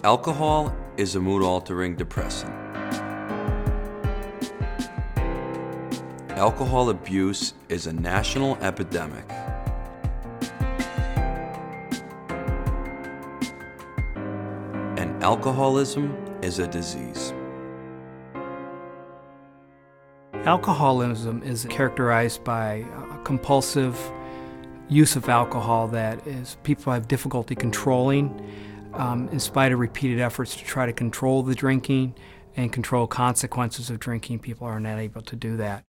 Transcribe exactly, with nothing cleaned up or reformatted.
Alcohol is a mood-altering depressant. Alcohol abuse is a national epidemic. And alcoholism is a disease. Alcoholism is characterized by a compulsive use of alcohol that is people have difficulty controlling um, in spite of repeated efforts to try to control the drinking and control consequences of drinking. People are not able to do that.